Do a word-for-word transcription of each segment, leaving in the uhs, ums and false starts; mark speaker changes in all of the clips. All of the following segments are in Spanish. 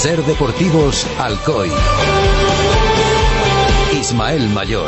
Speaker 1: Ser Deportivos Alcoy. Ismael Mayor.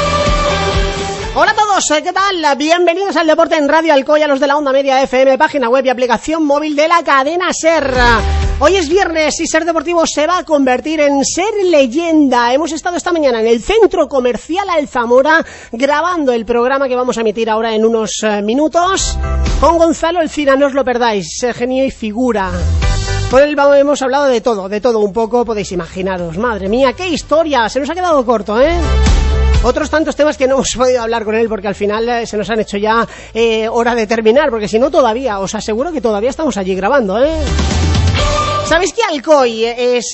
Speaker 2: Hola a todos, ¿qué tal? Bienvenidos al Deporte en Radio Alcoy, a los de la Onda Media F M, página web y aplicación móvil de la cadena SER. Hoy es viernes y Ser Deportivo se va a convertir en Ser Leyenda. Hemos estado esta mañana en el Centro Comercial Alzamora grabando el programa que vamos a emitir ahora en unos uh, minutos con Gonzalo Alcina, no os lo perdáis, genio y figura. Con él hemos hablado de todo, de todo un poco, podéis imaginaros. Madre mía, qué historia, se nos ha quedado corto, ¿eh? Otros tantos temas que no hemos podido hablar con él porque al final eh, se nos han hecho ya eh, hora de terminar, porque si no todavía, os aseguro que todavía estamos allí grabando, ¿eh? ¿Sabéis que Alcoy es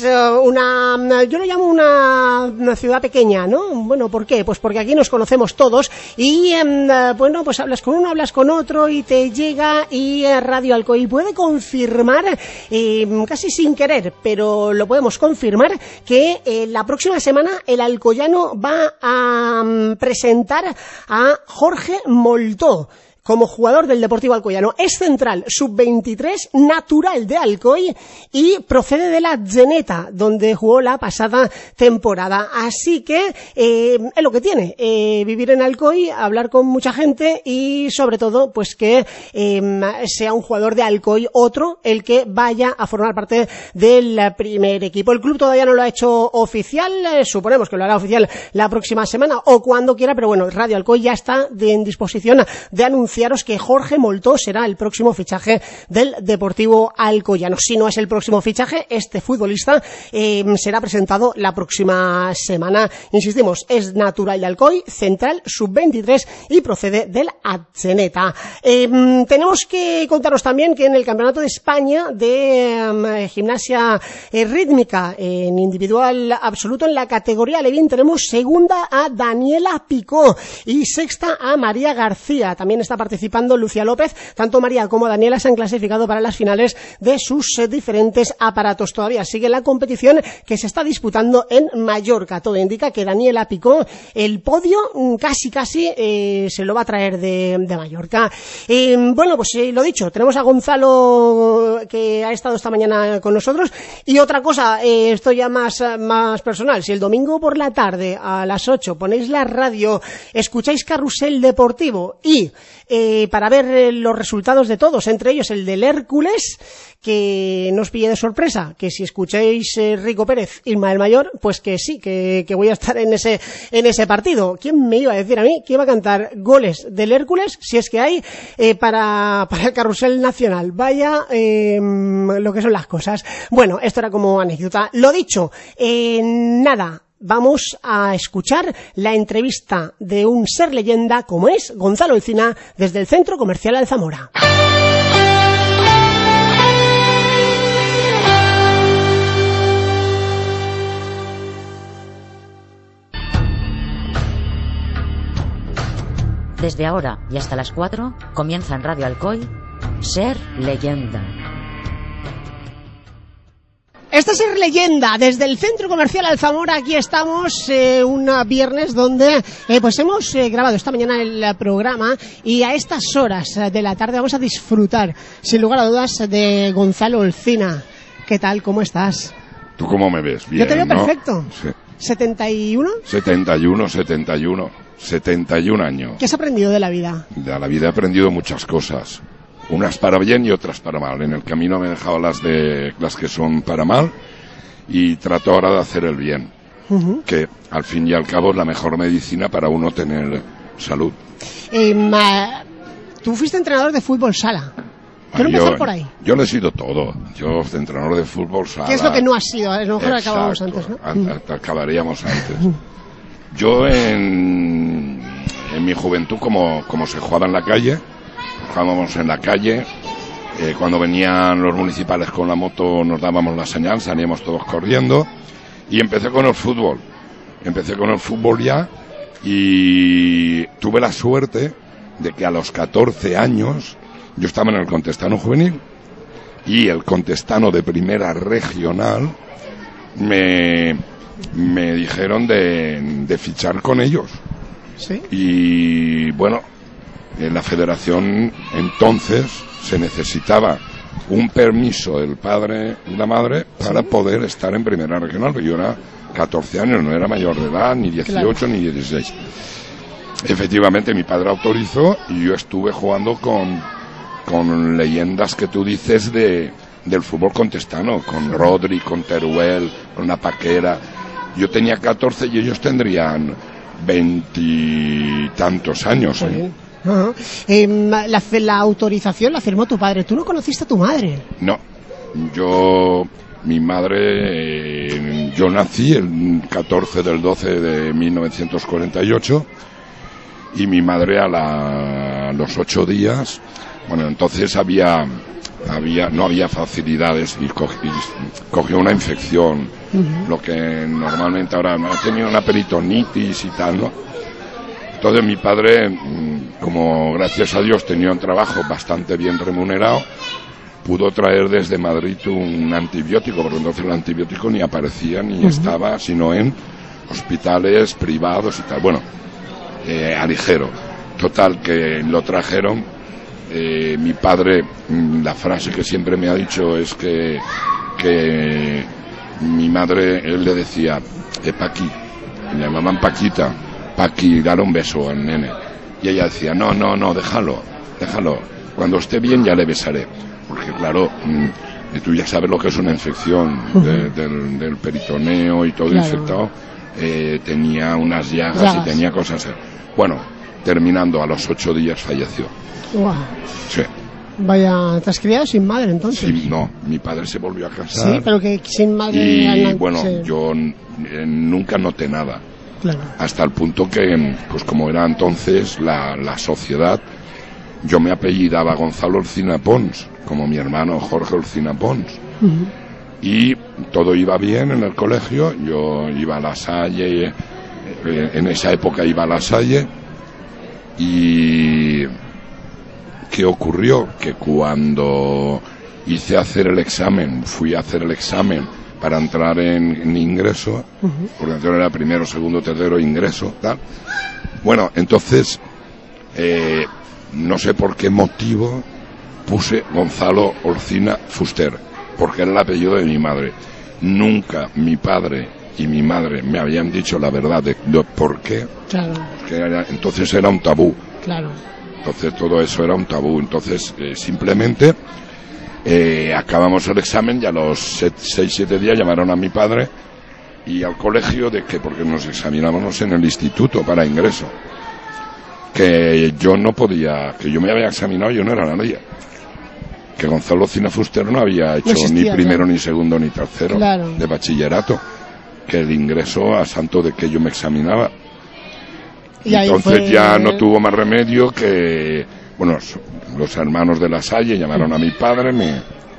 Speaker 2: una, yo lo llamo una, una ciudad pequeña, ¿no? Bueno, ¿por qué? Pues porque aquí nos conocemos todos y, eh, bueno, pues hablas con uno, hablas con otro y te llega y eh, Radio Alcoy puede confirmar, eh, casi sin querer, pero lo podemos confirmar, que eh, la próxima semana el alcoyano va a um, presentar a Jorge Moltó como jugador del Deportivo Alcoyano. Es central, sub veintitrés, natural de Alcoy y procede de la Geneta, donde jugó la pasada temporada. Así que eh, es lo que tiene, eh, vivir en Alcoy, hablar con mucha gente y sobre todo pues que eh, sea un jugador de Alcoy, otro, el que vaya a formar parte del primer equipo. El club todavía no lo ha hecho oficial, eh, suponemos que lo hará oficial la próxima semana o cuando quiera, pero bueno, Radio Alcoy ya está de, en disposición de anunciar que Jorge Moltó será el próximo fichaje del Deportivo Alcoyano. Si no es el próximo fichaje, este futbolista eh, será presentado la próxima semana. Insistimos, es natural de Alcoy, central, sub veintitrés y procede del Atzeneta. Eh, tenemos que contaros también que en el Campeonato de España de um, gimnasia eh, rítmica en individual absoluto en la categoría Levín tenemos segunda a Daniela Picó y sexta a María García. También está participando Lucia López. Tanto María como Daniela se han clasificado para las finales de sus eh, diferentes aparatos. Todavía sigue la competición que se está disputando en Mallorca. Todo indica que Daniela Picó el podio casi casi eh, se lo va a traer de, de Mallorca. Eh, bueno, pues eh, lo dicho, tenemos a Gonzalo que ha estado esta mañana con nosotros. Y otra cosa, eh, esto ya más, más personal, si el domingo por la tarde a las ocho ponéis la radio, escucháis Carrusel Deportivo y Eh, para ver eh, los resultados de todos, entre ellos el del Hércules, que no os pille de sorpresa, que si escucháis eh, Rico Pérez, Ismael Mayor, pues que sí, que, que voy a estar en ese en ese partido. ¿Quién me iba a decir a mí que iba a cantar goles del Hércules, si es que hay, eh, para, para el Carrusel Nacional? Vaya eh, lo que son las cosas. Bueno, esto era como anécdota. Lo dicho, eh, nada, vamos a escuchar la entrevista de un ser leyenda como es Gonzalo Alcina desde el Centro Comercial Alzamora.
Speaker 3: Desde ahora y hasta las cuatro comienza en Radio Alcoy Ser Leyenda.
Speaker 2: Este es Ser Leyenda, desde el Centro Comercial Alzamora. Aquí estamos, eh, un viernes donde eh, pues hemos eh, grabado esta mañana el programa y a estas horas de la tarde vamos a disfrutar, sin lugar a dudas, de Gonzalo Alcina. ¿Qué tal? ¿Cómo estás?
Speaker 4: ¿Tú cómo me ves? Bien,
Speaker 2: yo te veo
Speaker 4: ¿no?
Speaker 2: Perfecto.
Speaker 4: Sí.
Speaker 2: ¿setenta y uno?
Speaker 4: setenta y uno, setenta y uno. setenta y un años.
Speaker 2: ¿Qué has aprendido de la vida?
Speaker 4: De la vida he aprendido muchas cosas. Unas para bien y otras para mal. En el camino me he dejado las de las que son para mal y trato ahora de hacer el bien, uh-huh. que al fin y al cabo es la mejor medicina para uno tener salud.
Speaker 2: Eh, ma, tú fuiste entrenador de fútbol sala. Quiero
Speaker 4: yo,
Speaker 2: empezar por ahí.
Speaker 4: Yo no he sido todo. Yo fui entrenador de fútbol sala.
Speaker 2: ¿Qué es lo que no has sido? A lo mejor acabamos antes, ¿no?
Speaker 4: A, a, acabaríamos antes. Yo en, en mi juventud, como, como se jugaba en la calle, jugábamos en la calle, eh, cuando venían los municipales con la moto nos dábamos la señal, salíamos todos corriendo y empecé con el fútbol. Empecé con el fútbol ya y tuve la suerte de que a los catorce años yo estaba en el Contestano Juvenil y el Contestano de Primera Regional me, me dijeron de, de fichar con ellos.
Speaker 2: ¿Sí?
Speaker 4: Y bueno, en la federación entonces se necesitaba un permiso del padre y la madre para ¿sí? poder estar en primera regional, porque yo era catorce años, no era mayor de edad, ni dieciocho, claro. ni dieciséis. Efectivamente, mi padre autorizó y yo estuve jugando con, con leyendas que tú dices de, del fútbol contestano, con Rodri, con Teruel, con la Paquera. Yo tenía catorce y ellos tendrían veintitantos años. ¿eh?
Speaker 2: Uh-huh. eh, la, la autorización la firmó tu padre. ¿Tú no conociste a tu madre?
Speaker 4: No, yo... Mi madre, eh, yo nací el catorce del doce de mil novecientos cuarenta y ocho y mi madre a, la, a los ocho días, bueno, entonces había, había no había facilidades y, co, y cogió una infección, uh-huh. lo que normalmente ahora ha tenido una peritonitis y tal, ¿no? Entonces mi padre, como gracias a Dios tenía un trabajo bastante bien remunerado, pudo traer desde Madrid un antibiótico, porque entonces el antibiótico ni aparecía ni uh-huh. estaba, sino en hospitales privados y tal. Bueno, eh, a ligero. Total, que lo trajeron. Eh, mi padre, la frase que siempre me ha dicho es que, que mi madre, él le decía, eh, Paqui, le llamaban Paquita, Paqui, dar un beso al nene. Y ella decía, no, no, no, déjalo, déjalo. Cuando esté bien ya le besaré. Porque claro, mmm, tú ya sabes lo que es una infección de, del, del peritoneo y todo claro. infectado, eh, tenía unas llagas Llagas. y tenía cosas. Bueno, terminando, a los ocho días falleció.
Speaker 2: Wow.
Speaker 4: Sí.
Speaker 2: Vaya, ¿te has criado sin madre entonces?
Speaker 4: Sí, no, mi padre se volvió a casar.
Speaker 2: Sí, pero que sin madre...
Speaker 4: Y
Speaker 2: la...
Speaker 4: bueno,
Speaker 2: sí.
Speaker 4: yo eh, nunca noté nada.
Speaker 2: Claro.
Speaker 4: Hasta el punto que, pues como era entonces la, la sociedad, yo me apellidaba Gonzalo Olcina Pons, como mi hermano Jorge Olcina Pons. Uh-huh. Y todo iba bien en el colegio, yo iba a La Salle, eh, en esa época iba a La Salle, y ¿qué ocurrió? Que cuando hice hacer el examen, fui a hacer el examen para entrar en, en ingreso, uh-huh. porque entonces era primero, segundo, tercero, ingreso, tal. Bueno, entonces, eh, no sé por qué motivo puse Gonzalo Olcina Fuster, porque era el apellido de mi madre. Nunca mi padre y mi madre me habían dicho la verdad de, de por qué. Claro. Porque era, entonces era un tabú.
Speaker 2: Claro.
Speaker 4: Entonces todo eso era un tabú. Entonces eh, simplemente eh, acabamos el examen y a los seis, siete días llamaron a mi padre y al colegio de que, porque nos examinábamos en el instituto para ingreso, que yo no podía, que yo me había examinado y yo no era nadie. Que Gonzalo Olcina Fuster no había hecho no existía, ni primero, ¿no? ni segundo, ni tercero claro. de bachillerato. Que el ingreso a santo de que yo me examinaba. Y entonces fue... ya no tuvo más remedio que, bueno, los hermanos de La Salle llamaron a mi padre, me,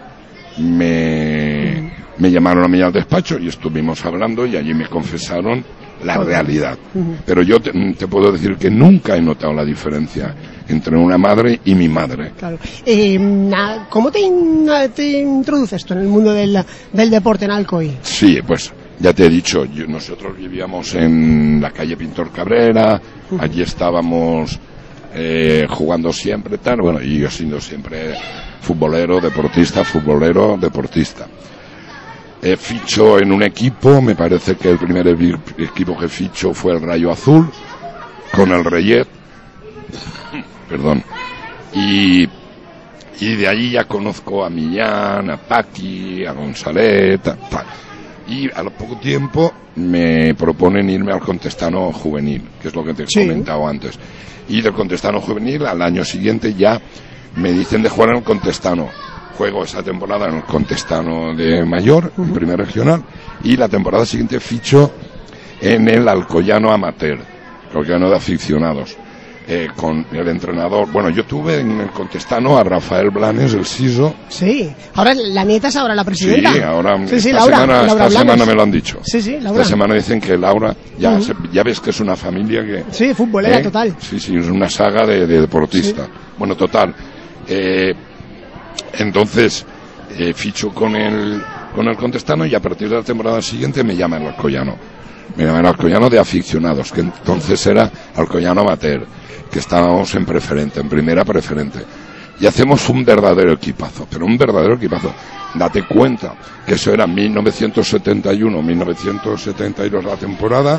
Speaker 4: me, uh-huh. me llamaron a mí al despacho y estuvimos hablando y allí me confesaron la realidad. Uh-huh. Pero yo te, te puedo decir que nunca he notado la diferencia entre una madre y mi madre. Claro.
Speaker 2: Eh, ¿Cómo te, te introduces tú en el mundo del, del deporte en Alcoy?
Speaker 4: Sí, pues ya te he dicho, yo, nosotros vivíamos en la calle Pintor Cabrera, uh-huh. allí estábamos eh, jugando siempre, tal, bueno, y yo siendo siempre futbolero, deportista, futbolero, deportista. Eh, ficho en un equipo, me parece que el primer equipo que ficho fue el Rayo Azul, con el Reyet, perdón, y, y de allí ya conozco a Millán, a Paqui, a González, tal, tal. Y a poco tiempo me proponen irme al Contestano Juvenil, que es lo que te he sí. comentado antes. Y del Contestano Juvenil al año siguiente ya me dicen de jugar en el Contestano. Juego esa temporada en el Contestano de Mayor, uh-huh. en primer regional, y la temporada siguiente ficho en el Alcoyano Amateur, Alcoyano de aficionados, eh, con el entrenador. Bueno, yo tuve en el Contestano a Rafael Blanes, el Siso.
Speaker 2: Sí, ahora la nieta es ahora la presidenta.
Speaker 4: Sí, ahora
Speaker 2: sí, sí,
Speaker 4: esta,
Speaker 2: Laura,
Speaker 4: semana,
Speaker 2: Laura
Speaker 4: esta semana me lo han dicho.
Speaker 2: Sí, sí, Laura.
Speaker 4: Esta semana dicen que Laura, ya, uh-huh. se, ya ves que es una familia que...
Speaker 2: Sí, futbolera
Speaker 4: ¿eh?
Speaker 2: total.
Speaker 4: Sí, sí, es una saga de, de deportista. Sí. Bueno, total. Eh, entonces, eh, ficho con el, con el Contestano y a partir de la temporada siguiente me llaman el Alcoyano. Me llaman el Alcoyano de aficionados, que entonces era Alcoyano Amateur, que estábamos en preferente, en primera preferente. y hacemos un verdadero equipazo, pero un verdadero equipazo. Date cuenta que eso era mil novecientos setenta y uno, mil novecientos setenta y dos la temporada,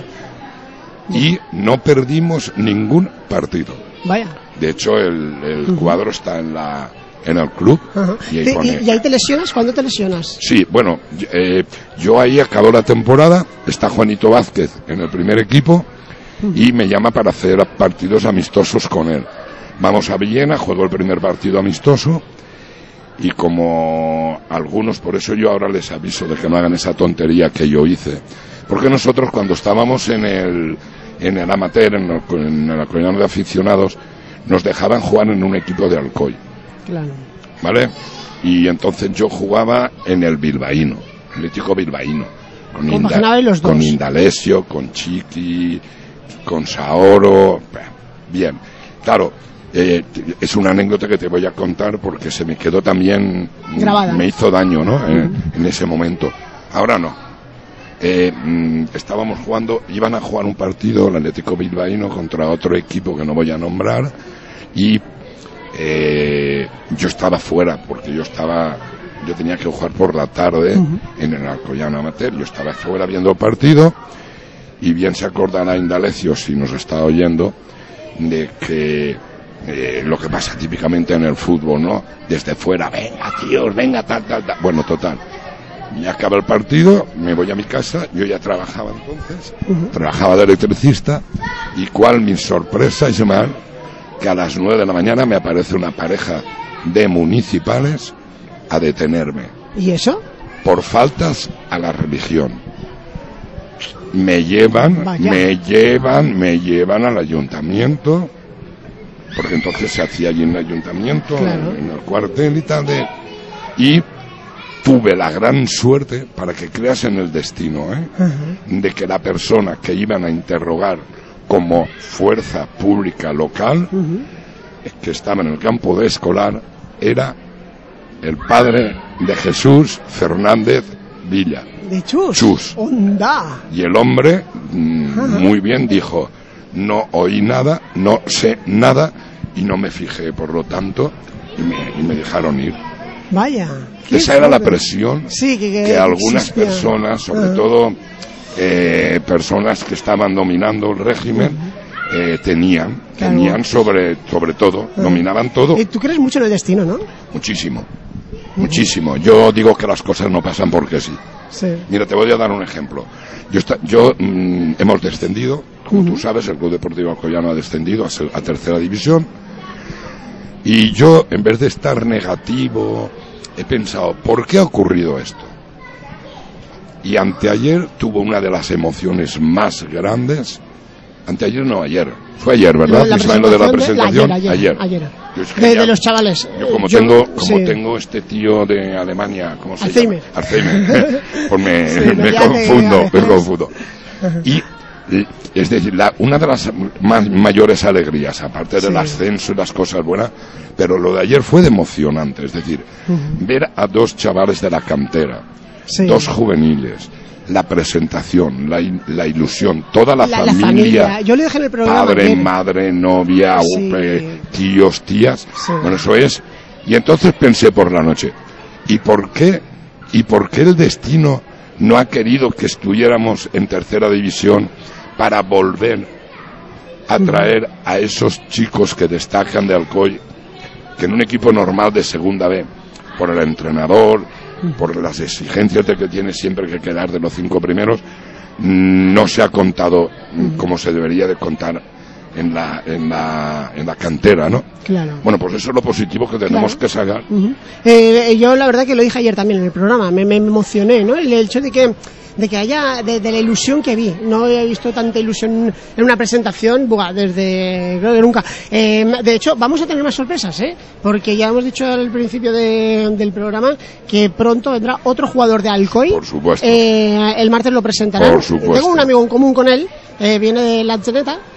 Speaker 4: y no perdimos ningún partido.
Speaker 2: Vaya.
Speaker 4: De hecho, el, el uh-huh. cuadro está en la en el club.
Speaker 2: Uh-huh.
Speaker 4: Y, ahí pone...
Speaker 2: ¿Y, ¿Y ahí te lesionas? ¿Cuándo te lesionas?
Speaker 4: Sí, bueno, eh, yo ahí acabo la temporada, está Juanito Vázquez en el primer equipo uh-huh. y me llama para hacer partidos amistosos con él. Vamos a Villena, juego el primer partido amistoso y como algunos, por eso yo ahora les aviso de que no hagan esa tontería que yo hice. Porque nosotros cuando estábamos en el, en el amateur, en el, en el Alcoyano de aficionados, nos dejaban jugar en un equipo de Alcoy.
Speaker 2: Claro.
Speaker 4: ¿Vale? Y entonces yo jugaba en el bilbaíno, Atlético bilbaíno. Con, Inda,
Speaker 2: los dos.
Speaker 4: Con Indalecio, con Chiqui, con Saoro. Bien. Claro, eh, es una anécdota que te voy a contar porque se me quedó también...
Speaker 2: grabada.
Speaker 4: Me hizo daño, ¿no? Uh-huh. En, en ese momento. Ahora no. Eh, mm, estábamos jugando, iban a jugar un partido el Atlético bilbaíno contra otro equipo que no voy a nombrar y eh, yo estaba fuera porque yo estaba yo tenía que jugar por la tarde uh-huh. en el Alcoyano amateur, yo estaba fuera viendo el partido y bien se acordará Indalecio, si nos está oyendo, de que eh, lo que pasa típicamente en el fútbol, ¿no? Desde fuera, venga tíos, venga tal, tal, tal, bueno, total. Ya acaba el partido, me voy a mi casa, yo ya trabajaba entonces, uh-huh. trabajaba de electricista, y cuál mi sorpresa es mal que a las nueve de la mañana me aparece una pareja de municipales a detenerme.
Speaker 2: ¿Y eso?
Speaker 4: Por faltas a la religión. Me llevan,
Speaker 2: Vaya.
Speaker 4: me llevan, me llevan al ayuntamiento, porque entonces se hacía allí en el ayuntamiento,
Speaker 2: claro.
Speaker 4: en, en el cuartel y tal, de, y tuve la gran suerte, para que creas en el destino, ¿eh? Uh-huh. de que la persona que iban a interrogar como fuerza pública local, uh-huh. que estaba en el campo de escolar, era el padre de Jesús Fernández Villa.
Speaker 2: ¿De Chus?
Speaker 4: Chus.
Speaker 2: ¡Onda!
Speaker 4: Y el hombre, mmm, uh-huh. muy bien, dijo, no oí nada, no sé nada, y no me fijé, por lo tanto, y me, y me dejaron ir.
Speaker 2: Vaya.
Speaker 4: Esa era la presión
Speaker 2: sí, que, que,
Speaker 4: que algunas
Speaker 2: existía.
Speaker 4: personas, sobre
Speaker 2: uh-huh.
Speaker 4: todo eh, personas que estaban dominando el régimen, uh-huh. eh, tenían, claro. tenían sobre, sobre todo, uh-huh. dominaban todo.
Speaker 2: Eh, ¿Tú crees mucho en el destino, no?
Speaker 4: Muchísimo, uh-huh. muchísimo. Yo digo que las cosas no pasan porque sí.
Speaker 2: Sí.
Speaker 4: Mira, te voy a dar un ejemplo. Yo, está, yo mmm, hemos descendido, como uh-huh. tú sabes, el Club Deportivo Alcoyano ha descendido a, a tercera división. Y yo, en vez de estar negativo, he pensado, ¿por qué ha ocurrido esto? Y anteayer tuvo una de las emociones más grandes. Anteayer no, ayer. Fue ayer, ¿verdad?
Speaker 2: La
Speaker 4: Ismael, lo de la presentación.
Speaker 2: De, ayer, ayer. ayer.
Speaker 4: ayer. Es
Speaker 2: de, de los chavales.
Speaker 4: Yo como
Speaker 2: yo,
Speaker 4: tengo como
Speaker 2: sí.
Speaker 4: tengo este tío de Alemania, ¿cómo se
Speaker 2: Alzheimer.
Speaker 4: llama? Alzheimer. Pues me,
Speaker 2: sí,
Speaker 4: me confundo, me confundo. Y es decir, la, una de las más mayores alegrías, aparte del sí. ascenso y las cosas buenas, pero lo de ayer fue de emocionante, es decir, uh-huh. ver a dos chavales de la cantera, sí. dos juveniles, la presentación, la, la ilusión, toda la,
Speaker 2: la,
Speaker 4: familia,
Speaker 2: la familia. Yo le dejé en el programa
Speaker 4: padre,
Speaker 2: ayer.
Speaker 4: madre, novia,
Speaker 2: sí.
Speaker 4: upe, tíos, tías, sí. bueno, eso es. Y entonces pensé por la noche, ¿y por qué, y por qué el destino no ha querido que estuviéramos en tercera división para volver a traer a esos chicos que destacan de Alcoy, que en un equipo normal de segunda B, por el entrenador, por las exigencias de que tiene siempre que quedar de los cinco primeros, no se ha contado como se debería de contar en la en la en la cantera, ¿no?
Speaker 2: Claro.
Speaker 4: Bueno, pues eso es lo positivo que tenemos
Speaker 2: claro.
Speaker 4: que sacar.
Speaker 2: Uh-huh. eh, yo la verdad que lo dije ayer también en el programa, me, me emocioné, ¿no? El hecho de que de que haya, de, de la ilusión que vi, no he visto tanta ilusión en una presentación, buah, desde, creo que nunca. Eh, de hecho, vamos a tener más sorpresas, ¿eh? Porque ya hemos dicho al principio de, del programa que pronto vendrá otro jugador de Alcoy.
Speaker 4: Por supuesto.
Speaker 2: Eh, el martes lo presentará.
Speaker 4: Por supuesto.
Speaker 2: Tengo un amigo en común con él, eh, viene de Lanzeneta,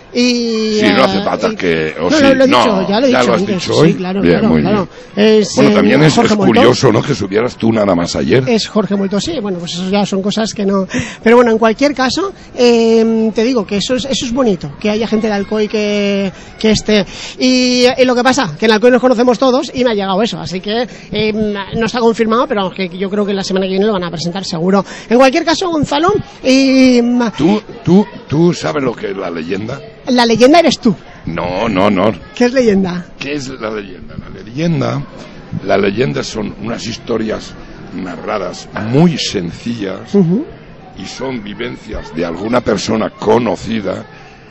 Speaker 2: Y,
Speaker 4: sí, no hace falta
Speaker 2: y,
Speaker 4: que... O
Speaker 2: no,
Speaker 4: sí,
Speaker 2: lo, lo he dicho,
Speaker 4: no,
Speaker 2: ya lo he
Speaker 4: ya
Speaker 2: dicho
Speaker 4: lo has
Speaker 2: antes.
Speaker 4: dicho hoy.
Speaker 2: Sí, claro,
Speaker 4: bien,
Speaker 2: claro,
Speaker 4: muy
Speaker 2: claro.
Speaker 4: bien.
Speaker 2: Es,
Speaker 4: Bueno,
Speaker 2: eh,
Speaker 4: también es,
Speaker 2: Jorge
Speaker 4: es
Speaker 2: Moltó.
Speaker 4: curioso, ¿no?, que subieras tú nada más ayer.
Speaker 2: Es Jorge Moltó, sí, bueno, pues eso ya son cosas que no... Pero bueno, en cualquier caso, eh, te digo que eso es, eso es bonito, que haya gente de Alcoy que, que esté. Y, y lo que pasa, que en Alcoy nos conocemos todos y me ha llegado eso, así que eh, no está confirmado, pero que yo creo que la semana que viene lo van a presentar seguro. En cualquier caso, Gonzalo, y,
Speaker 4: ¿Tú, tú, ¿Tú sabes lo que es la leyenda?
Speaker 2: la leyenda eres tú.
Speaker 4: No, no, no.
Speaker 2: ¿Qué es leyenda?
Speaker 4: ¿Qué es la leyenda? La leyenda, la leyenda son unas historias narradas muy sencillas
Speaker 2: Uh-huh.
Speaker 4: y son vivencias de alguna persona conocida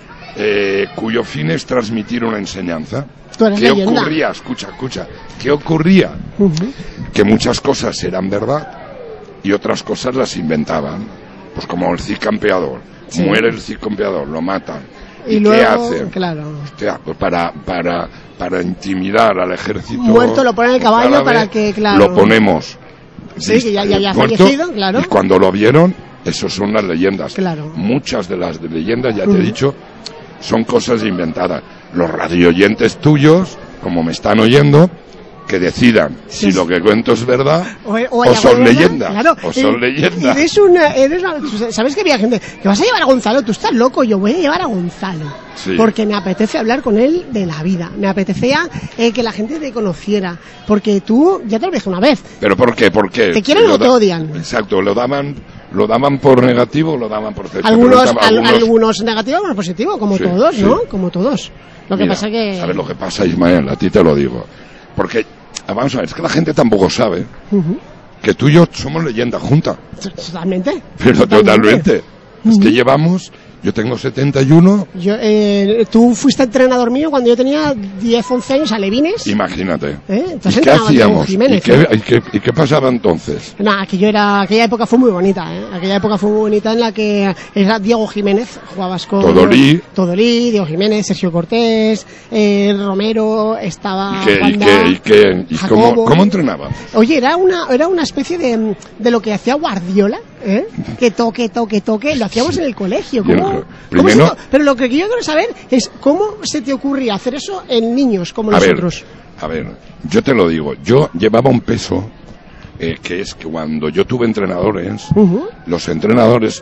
Speaker 4: eh, cuyo fin es transmitir una enseñanza.
Speaker 2: Tú eres
Speaker 4: ¿Qué
Speaker 2: leyenda.
Speaker 4: ocurría? Escucha, escucha. ¿Qué ocurría?
Speaker 2: Uh-huh.
Speaker 4: Que muchas cosas eran verdad y otras cosas las inventaban. Pues como el Cid Campeador.
Speaker 2: Sí.
Speaker 4: Muere el Cid Campeador, lo matan.
Speaker 2: Y,
Speaker 4: ¿Y,
Speaker 2: luego,
Speaker 4: qué hacen?
Speaker 2: claro,
Speaker 4: Hostia, pues para, para, para intimidar al ejército
Speaker 2: muerto lo ponen en el caballo
Speaker 4: árabe,
Speaker 2: para que, claro,
Speaker 4: lo ponemos.
Speaker 2: sí, que ya, ya había
Speaker 4: muerto,
Speaker 2: fallecido, claro,
Speaker 4: y cuando lo vieron, esas son las leyendas.
Speaker 2: Claro.
Speaker 4: Muchas de las de leyendas, ya te
Speaker 2: Uh-huh.
Speaker 4: he dicho, son cosas inventadas. Los radioyentes tuyos, como me están oyendo, que decidan
Speaker 2: Sí,
Speaker 4: si lo que cuento es verdad
Speaker 2: o, o
Speaker 4: o
Speaker 2: hay
Speaker 4: son
Speaker 2: algo de verdad,
Speaker 4: leyendas.
Speaker 2: claro.
Speaker 4: O son
Speaker 2: Y-
Speaker 4: leyendas.
Speaker 2: Eres una, eres una- tú sabes que había gente que vas a llevar a Gonzalo, tú estás loco, yo voy a llevar a Gonzalo,
Speaker 4: Sí.
Speaker 2: porque me apetece hablar con él de la vida, me apetecía eh, que la gente te conociera, porque tú, ya te lo dije una vez,
Speaker 4: ¿Pero por qué? ¿Por qué?
Speaker 2: ¿Te quieren
Speaker 4: Lo
Speaker 2: o te
Speaker 4: da-
Speaker 2: odian?
Speaker 4: Exacto, lo daban, lo daban por negativo o lo daban por cero.
Speaker 2: algunos,
Speaker 4: Pero
Speaker 2: al-
Speaker 4: algunos-
Speaker 2: algunos negativos, algunos positivos, como
Speaker 4: Sí,
Speaker 2: todos,
Speaker 4: sí.
Speaker 2: ¿no? Como todos. Lo que
Speaker 4: Mira,
Speaker 2: pasa que...
Speaker 4: ¿sabes lo que pasa, Ismael? A ti te lo digo. Porque, vamos a ver, es que la gente tampoco sabe
Speaker 2: Ujú.
Speaker 4: que tú y yo somos leyenda junta.
Speaker 2: Totalmente.
Speaker 4: Pero totalmente. Es que llevamos, yo tengo setenta y uno,
Speaker 2: Yo, eh, tú fuiste entrenador mío cuando yo tenía diez, once años, alevines.
Speaker 4: imagínate.
Speaker 2: ¿Eh?
Speaker 4: ¿Y
Speaker 2: Entonces
Speaker 4: qué
Speaker 2: entrenaba con
Speaker 4: hacíamos?
Speaker 2: Jiménez,
Speaker 4: ¿Y, qué,
Speaker 2: ¿no?
Speaker 4: y, qué, ¿Y qué pasaba entonces?
Speaker 2: Nada, aquello era, aquella época fue muy bonita, ¿eh? Aquella época fue muy bonita en la que era Diego Jiménez, jugabas con...
Speaker 4: Todolí.
Speaker 2: Todolí, Diego Jiménez, Sergio Cortés, eh, Romero, estaba
Speaker 4: ¿Y qué, y
Speaker 2: Juanda,
Speaker 4: qué, y qué, y cómo,
Speaker 2: Jacobo.
Speaker 4: cómo entrenaba?
Speaker 2: Oye, era una, era una especie de, de lo que hacía Guardiola, ¿eh? Que toque, toque, toque, lo hacíamos en el colegio.
Speaker 4: Yo no
Speaker 2: ¿Cómo,
Speaker 4: creo.
Speaker 2: cómo
Speaker 4: Primero-
Speaker 2: se te- pero lo que yo quiero saber es cómo se te ocurría hacer eso en niños como
Speaker 4: A ver,
Speaker 2: nosotros.
Speaker 4: a ver, yo te lo digo, yo llevaba un peso eh, que es que cuando yo tuve entrenadores,
Speaker 2: Ujú.
Speaker 4: los entrenadores,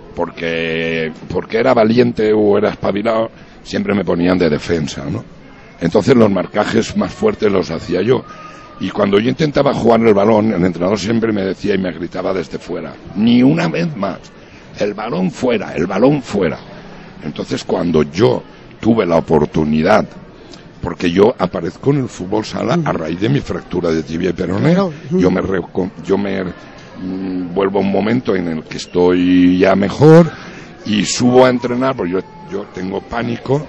Speaker 4: porque, porque era valiente o era espabilado, siempre me ponían de defensa, ¿no? Entonces los marcajes más fuertes los hacía yo. Y cuando yo intentaba jugar el balón, el entrenador siempre me decía y me gritaba desde fuera, ni una vez más, el balón fuera, el balón fuera. Entonces cuando yo tuve la oportunidad, porque yo aparezco en el fútbol sala a raíz de mi fractura de tibia y peroné,
Speaker 2: Claro.
Speaker 4: yo me, reco- yo me mm, vuelvo a un momento en el que estoy ya mejor y subo a entrenar, porque yo, yo tengo pánico,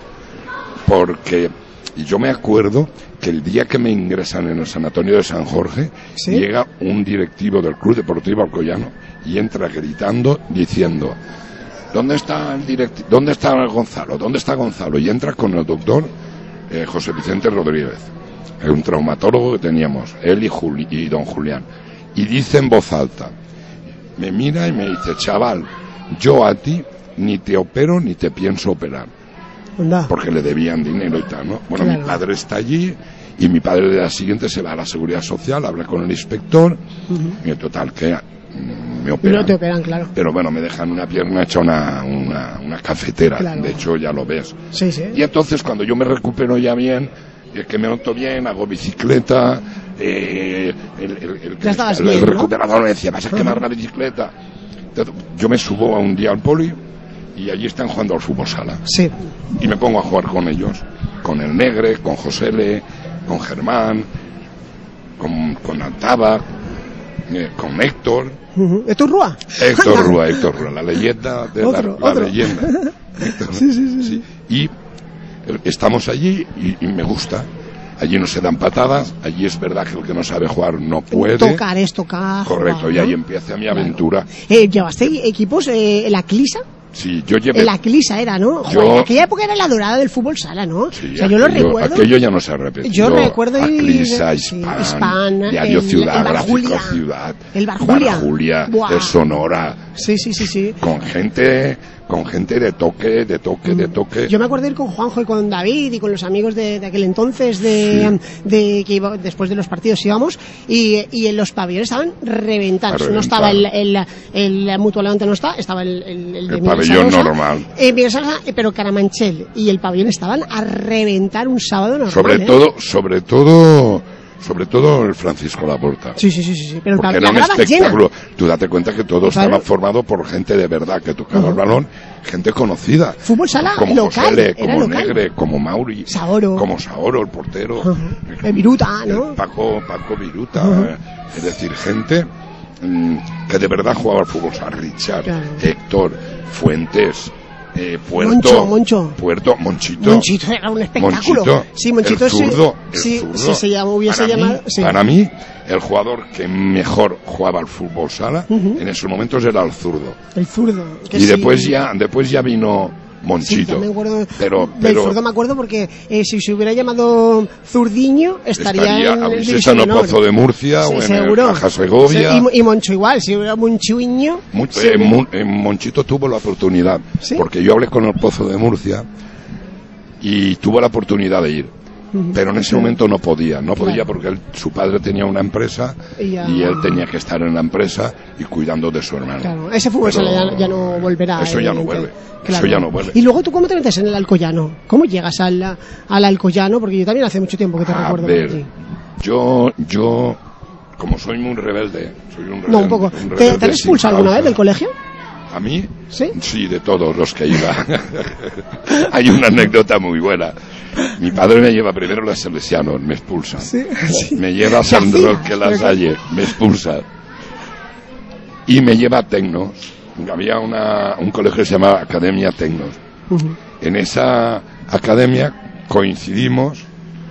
Speaker 4: porque y yo me acuerdo que el día que me ingresan en el sanatorio de San Jorge,
Speaker 2: ¿Sí?
Speaker 4: llega un directivo del Club Deportivo Alcoyano y entra gritando, diciendo, ¿dónde está el direct ¿dónde está Gonzalo? ¿Dónde está Gonzalo? Y entra con el doctor eh, José Vicente Rodríguez, eh, un traumatólogo que teníamos, él y, Juli y don Julián, y dice en voz alta, me mira y me dice, chaval, yo a ti ni te opero ni te pienso operar,
Speaker 2: Anda.
Speaker 4: porque le debían dinero y tal, ¿no? Bueno,
Speaker 2: Claro.
Speaker 4: mi padre está allí y mi padre de la siguiente se va a la Seguridad Social, habla con el inspector y en total que mm, me operan.
Speaker 2: No te operan, claro.
Speaker 4: Pero bueno, me dejan una pierna hecha una, una, una cafetera,
Speaker 2: Claro.
Speaker 4: de hecho ya lo ves.
Speaker 2: Sí, sí.
Speaker 4: Y entonces cuando yo me recupero ya bien, eh, que me noto bien, hago bicicleta, eh, el, el, el,
Speaker 2: Ya estabas
Speaker 4: el-
Speaker 2: bien,
Speaker 4: el
Speaker 2: ¿no?
Speaker 4: recuperador me decía, vas a quemar
Speaker 2: Ajá.
Speaker 4: la bicicleta. Entonces, yo me subo a un día al poli y allí están jugando al fútbol sala.
Speaker 2: Sí.
Speaker 4: Y me pongo a jugar con ellos, con el Negre, con José Le, con Germán, con, con Altaba, eh, con Héctor.
Speaker 2: Ujú. ¿Es tu Rúa?
Speaker 4: Héctor
Speaker 2: Anda.
Speaker 4: Rúa, Héctor Rúa, la leyenda de
Speaker 2: Otro,
Speaker 4: la, la
Speaker 2: otro.
Speaker 4: leyenda. Héctor,
Speaker 2: Sí, sí, sí, sí.
Speaker 4: Y eh, estamos allí y, y me gusta. Allí no se dan patadas, allí es verdad que el que no sabe jugar no puede.
Speaker 2: Tocar es tocar.
Speaker 4: Correcto,
Speaker 2: jugar,
Speaker 4: y
Speaker 2: ¿no?
Speaker 4: ahí empieza mi aventura.
Speaker 2: Eh, ¿Llevaste equipos eh, en la Clisa?
Speaker 4: Sí, yo llevé...
Speaker 2: En la Clisa era, ¿no?
Speaker 4: Yo-
Speaker 2: Joder, aquella época era la dorada del fútbol sala, ¿no?
Speaker 4: Sí,
Speaker 2: o sea, yo lo
Speaker 4: aquello-
Speaker 2: recuerdo.
Speaker 4: Aquello ya no se ha repetido.
Speaker 2: Yo recuerdo ir-
Speaker 4: Aclisa,
Speaker 2: sí,
Speaker 4: Hispan,
Speaker 2: Hispan,
Speaker 4: Diario
Speaker 2: el-
Speaker 4: Ciudad,
Speaker 2: el
Speaker 4: Gráfico
Speaker 2: Barjulia.
Speaker 4: Ciudad,
Speaker 2: El Barjulia.
Speaker 4: Barjulia,
Speaker 2: Buah.
Speaker 4: de Sonora,
Speaker 2: Sí, sí, sí, sí.
Speaker 4: con gente, con gente de toque, de toque, de toque.
Speaker 2: Yo me acuerdo de ir con Juanjo y con David y con los amigos de, de aquel entonces, de, sí. de que iba, después de los partidos íbamos, y, y en los pabellones estaban reventados. No estaba el, el, el, el Mutua Levante, no está, estaba el, el, el, de
Speaker 4: el pabellón Sarosa, normal.
Speaker 2: Eh, Miguel Sarosa, pero Caramanchel y el pabellón estaban a reventar un sábado normal.
Speaker 4: Sobre
Speaker 2: ¿eh?
Speaker 4: todo, sobre todo... Sobre todo el Francisco Laporta.
Speaker 2: Sí, sí, sí, sí. Pero
Speaker 4: porque
Speaker 2: el
Speaker 4: era un espectáculo. Llena. Tú date cuenta que todo claro. estaba formado por gente de verdad que tocaba uh-huh. el balón, gente conocida.
Speaker 2: Fútbol sala
Speaker 4: como
Speaker 2: local.
Speaker 4: José, como local. Negre, como Mauri,
Speaker 2: Saoro.
Speaker 4: como Saoro, el portero.
Speaker 2: Uh-huh. El Viruta, ¿no?
Speaker 4: El Paco, Paco Viruta. Uh-huh. eh, es decir, gente mmm, que de verdad jugaba al fútbol sala. Richard, claro. Héctor, Fuentes. Eh, Puerto,
Speaker 2: Moncho, Moncho.
Speaker 4: Puerto, Monchito.
Speaker 2: Monchito era un espectáculo.
Speaker 4: Monchito,
Speaker 2: sí, Monchito
Speaker 4: el zurdo, el
Speaker 2: sí,
Speaker 4: zurdo.
Speaker 2: sí, se llamó, hubiese
Speaker 4: para
Speaker 2: llamado.
Speaker 4: Mí,
Speaker 2: sí.
Speaker 4: Para mí, el jugador que mejor jugaba al fútbol sala uh-huh. en esos momentos era el zurdo.
Speaker 2: El zurdo.
Speaker 4: Y sí. después ya, después ya vino Monchito.
Speaker 2: Sí, me acuerdo
Speaker 4: pero,
Speaker 2: del
Speaker 4: pero,
Speaker 2: zurdo me acuerdo porque eh, si se hubiera llamado Zurdiño estaría, estaría en el
Speaker 4: división menor. Pozo de Murcia sí, o en seguro. el Caja Segovia.
Speaker 2: Sí, y, y Moncho igual, si hubiera Monchuiño.
Speaker 4: Mon, sí, eh, Mon, eh, Monchito tuvo la oportunidad, ¿sí? porque yo hablé con el Pozo de Murcia y tuvo la oportunidad de ir. Pero en ese sí. momento no podía, no podía claro. porque él, su padre tenía una empresa y, ya... y él tenía que estar en la empresa y cuidando de su hermano.
Speaker 2: Claro, ese fútbol Pero... ya, ya no volverá.
Speaker 4: Eso ya no vuelve, claro. eso ya no vuelve.
Speaker 2: Y luego tú cómo te metes en el Alcoyano, ¿cómo llegas al, al Alcoyano? Porque yo también hace mucho tiempo que te
Speaker 4: A
Speaker 2: recuerdo.
Speaker 4: Ver, por ti. yo, yo, como soy muy rebelde, soy un rebelde.
Speaker 2: No, un poco. Un ¿Te, ¿Te has expulsado alguna vez del colegio?
Speaker 4: ¿A mí?
Speaker 2: Sí.
Speaker 4: Sí, de todos los que iba. Hay una anécdota muy buena. Mi padre me lleva primero a los Salesianos, me expulsa.
Speaker 2: Sí, sí.
Speaker 4: Me lleva a San Roque La Salle, me expulsa. Y me lleva a Tecnos. Había una, un colegio que se llamaba Academia Tecnos. Uh-huh. En esa academia coincidimos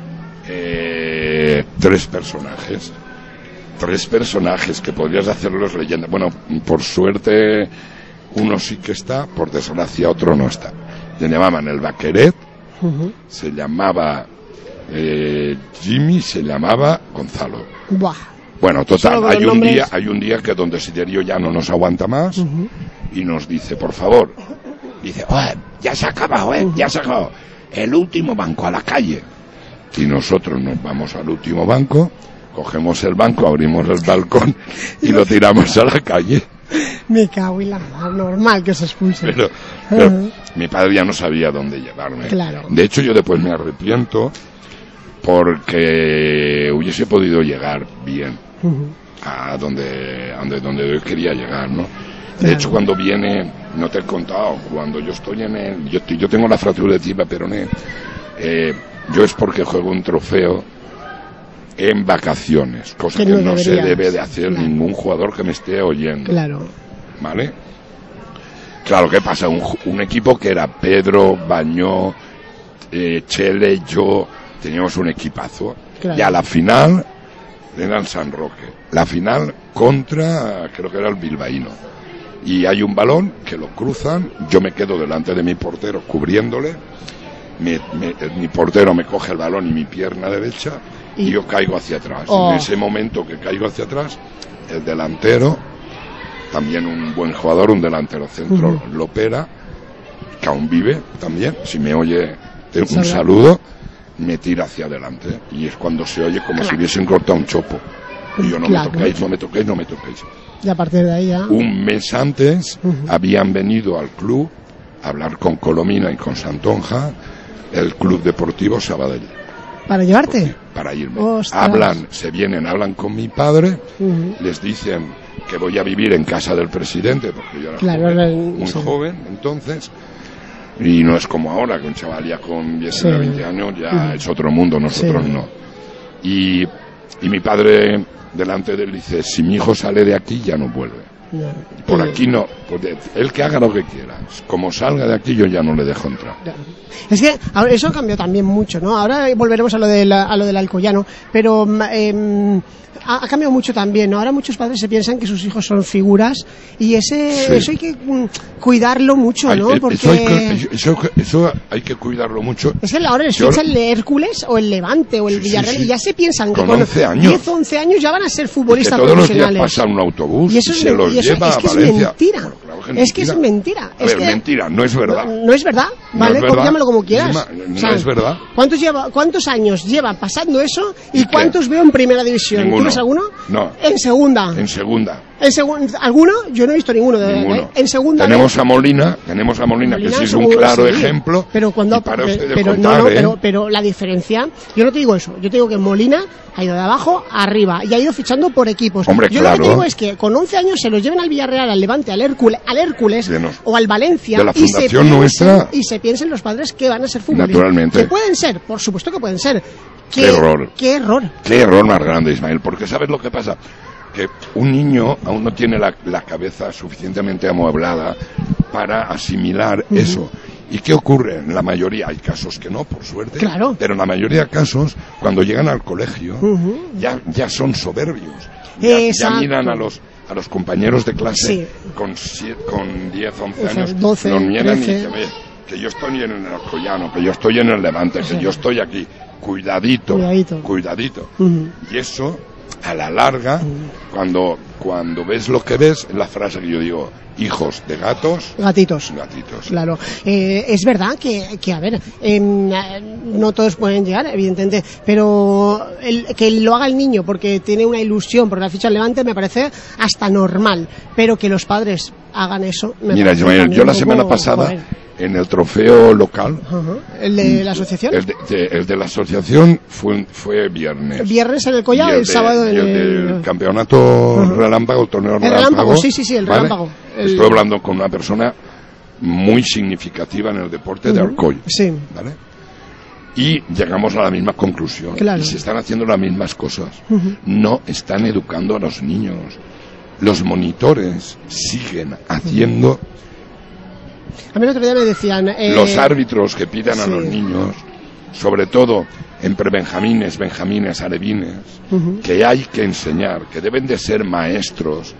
Speaker 4: eh, tres personajes. Tres personajes que podrías hacerlos leyenda. Bueno, por suerte uno sí que está, por desgracia otro no está. Le llamaban el Vaqueret, uh-huh. se llamaba eh, Jimmy, se llamaba Gonzalo.
Speaker 2: Buah.
Speaker 4: Bueno, total, hay un día, hay un día que don Desiderio ya no nos aguanta más uh-huh. y nos dice, por favor, dice, oh, ya se ha acabado, eh, uh-huh. ya se ha acabado. El último banco a la calle. Y nosotros nos vamos al último banco, cogemos el banco, abrimos el balcón y lo tiramos a la calle.
Speaker 2: Me cago en la mar, normal que se expulse.
Speaker 4: Pero, pero uh-huh. mi padre ya no sabía dónde llevarme.
Speaker 2: Claro.
Speaker 4: De hecho, yo después me arrepiento porque hubiese podido llegar bien uh-huh. a donde, a donde, donde yo quería llegar, ¿no? De claro. hecho, cuando viene, no te he contado, cuando yo estoy en el... Yo, yo tengo la fractura de tibia peroné, eh, yo es porque juego un trofeo en vacaciones, cosa que, que no, no se debe de hacer claro. ningún jugador que me esté oyendo.
Speaker 2: Claro.
Speaker 4: ¿Vale? Claro, ¿qué pasa? Un, un equipo que era Pedro, Bañó, eh, Chele, yo, teníamos un equipazo. Claro. Y a la final era el San Roque. La final contra, creo que era el bilbaíno. Y hay un balón que lo cruzan, yo me quedo delante de mi portero cubriéndole, me, me, mi portero me coge el balón y mi pierna derecha, y yo caigo hacia atrás. Oh. En ese momento que caigo hacia atrás, el delantero, también un buen jugador, un delantero centro, uh-huh. Lopera, que aún vive también, si me oye un ¿Sabe? saludo, me tira hacia adelante. Y es cuando se oye como claro. si hubiesen cortado un chopo. Y yo, no claro. me toquéis, no me toquéis, no me toquéis.
Speaker 2: Y a partir de ahí ya...
Speaker 4: Un mes antes uh-huh. habían venido al club a hablar con Colomina y con Santonja, el Club Deportivo Sabadell.
Speaker 2: ¿Para llevarte?
Speaker 4: Para irme.
Speaker 2: Ostras.
Speaker 4: Hablan, se vienen, hablan con mi padre, uh-huh. les dicen que voy a vivir en casa del presidente, porque yo era
Speaker 2: claro,
Speaker 4: joven,
Speaker 2: era,
Speaker 4: muy
Speaker 2: sí.
Speaker 4: joven, entonces, y no es como ahora, que un chaval ya con diecinueve, sí. veinte años ya uh-huh. es otro mundo, nosotros sí. no. Y, y mi padre, delante de él, dice, si mi hijo sale de aquí, ya no vuelve. No. Por sí. aquí no, porque él que haga lo que quiera. Como salga de aquí yo ya no le dejo entrar.
Speaker 2: Es que ahora, eso cambió también mucho, ¿no? Ahora volveremos a lo del, a lo del Alcoyano, pero eh, ha, ha cambiado mucho también, ¿no? Ahora muchos padres se piensan que sus hijos son figuras y ese sí. eso hay que um, cuidarlo mucho, ¿no?
Speaker 4: Hay,
Speaker 2: porque
Speaker 4: eso, hay que, eso, eso hay que cuidarlo mucho.
Speaker 2: Es que ahora les ficha el Hércules o el Levante o el sí, Villarreal sí, sí. y ya se piensan
Speaker 4: con
Speaker 2: que con
Speaker 4: once años,
Speaker 2: diez, once años ya van a ser futbolistas
Speaker 4: que todos
Speaker 2: profesionales.
Speaker 4: los días pasa un autobús
Speaker 2: y eso
Speaker 4: y se los
Speaker 2: y eso,
Speaker 4: lleva
Speaker 2: es que
Speaker 4: a Valencia.
Speaker 2: Es mentira.
Speaker 4: Bueno, claro, que es
Speaker 2: Es que es mentira.
Speaker 4: A
Speaker 2: es
Speaker 4: ver,
Speaker 2: que
Speaker 4: mentira, no es verdad.
Speaker 2: No, no es verdad, ¿vale?
Speaker 4: No es verdad.
Speaker 2: Llámalo como quieras.
Speaker 4: Isma, no es verdad.
Speaker 2: ¿Cuántos, lleva, ¿Cuántos años lleva pasando eso y,
Speaker 4: ¿Y
Speaker 2: cuántos
Speaker 4: qué?
Speaker 2: veo en primera división?
Speaker 4: Ninguno.
Speaker 2: ¿Tú ves alguno?
Speaker 4: No.
Speaker 2: En segunda.
Speaker 4: En segunda.
Speaker 2: En segun- ¿Alguno? Yo no he visto ninguno. De,
Speaker 4: Ninguno.
Speaker 2: ¿eh? En segunda.
Speaker 4: Tenemos a Molina, tenemos a Molina,
Speaker 2: Molina,
Speaker 4: que sí es
Speaker 2: seguro,
Speaker 4: un claro
Speaker 2: sí.
Speaker 4: ejemplo.
Speaker 2: Pero cuando
Speaker 4: y para
Speaker 2: pero,
Speaker 4: usted de
Speaker 2: pero,
Speaker 4: contar,
Speaker 2: no, no,
Speaker 4: ¿eh?
Speaker 2: pero, pero la diferencia, yo no te digo eso, yo te digo que Molina ha ido de abajo a arriba y ha ido fichando por equipos.
Speaker 4: Hombre,
Speaker 2: yo
Speaker 4: claro.
Speaker 2: lo que te digo es que con once años se los lleven al Villarreal, al Levante, al Hércules, al Hércules
Speaker 4: De nos-
Speaker 2: o al Valencia
Speaker 4: de la
Speaker 2: y se
Speaker 4: fundación
Speaker 2: piensen,
Speaker 4: nuestra.
Speaker 2: y se piensen los padres que van a ser futbolistas.
Speaker 4: Naturalmente.
Speaker 2: Que pueden ser, por supuesto que pueden ser.
Speaker 4: Qué error.
Speaker 2: Qué error.
Speaker 4: Qué error más grande, Ismael, porque ¿sabes lo que pasa? Que un niño aún no tiene la, la cabeza suficientemente amueblada para asimilar uh-huh. eso. ¿Y qué ocurre? En la mayoría, hay casos que no, por suerte,
Speaker 2: claro.
Speaker 4: pero en la mayoría de casos, cuando llegan al colegio, uh-huh. ya, ya son soberbios. Ya, ya miran a los a los compañeros de clase
Speaker 2: sí.
Speaker 4: con, con diez, once años,
Speaker 2: doce,
Speaker 4: los miran
Speaker 2: trece.
Speaker 4: y dicen, oye, que yo estoy en el Alcoyano, que yo estoy en el Levante,
Speaker 2: sí.
Speaker 4: que yo estoy aquí. Cuidadito,
Speaker 2: cuidadito.
Speaker 4: cuidadito.
Speaker 2: Uh-huh.
Speaker 4: Y eso, a la larga, uh-huh. cuando, cuando ves lo que ves, es la frase que yo digo, hijos de gatos.
Speaker 2: Gatitos.
Speaker 4: Gatitos.
Speaker 2: Claro. Eh, es verdad que, que a ver, eh, no todos pueden llegar, evidentemente, pero el, que lo haga el niño porque tiene una ilusión, porque la ficha al Levante me parece hasta normal, pero que los padres hagan eso. Me
Speaker 4: Mira, yo, yo la semana
Speaker 2: poco,
Speaker 4: pasada,
Speaker 2: joder.
Speaker 4: en el trofeo local.
Speaker 2: Uh-huh. ¿El de la asociación?
Speaker 4: El de, de, el de la asociación fue, fue viernes.
Speaker 2: ¿Viernes en el Collao o el, el de,
Speaker 4: sábado en el... el del campeonato uh-huh. relámpago, el torneo
Speaker 2: el
Speaker 4: relámpago.
Speaker 2: relámpago. Sí, sí, sí, el
Speaker 4: ¿vale?
Speaker 2: relámpago. El...
Speaker 4: Estoy hablando con una persona muy significativa en el deporte uh-huh. de Alcoy.
Speaker 2: Sí.
Speaker 4: ¿Vale? Y llegamos a la misma conclusión.
Speaker 2: Claro.
Speaker 4: Y se están haciendo las mismas cosas.
Speaker 2: Uh-huh.
Speaker 4: No están educando a los niños. Los monitores siguen haciendo...
Speaker 2: A mí el otro día me decían... Eh...
Speaker 4: Los árbitros que pidan
Speaker 2: sí.
Speaker 4: a los niños, sobre todo en prebenjamines, benjamines, alevines, uh-huh. que hay que enseñar, que deben de ser maestros,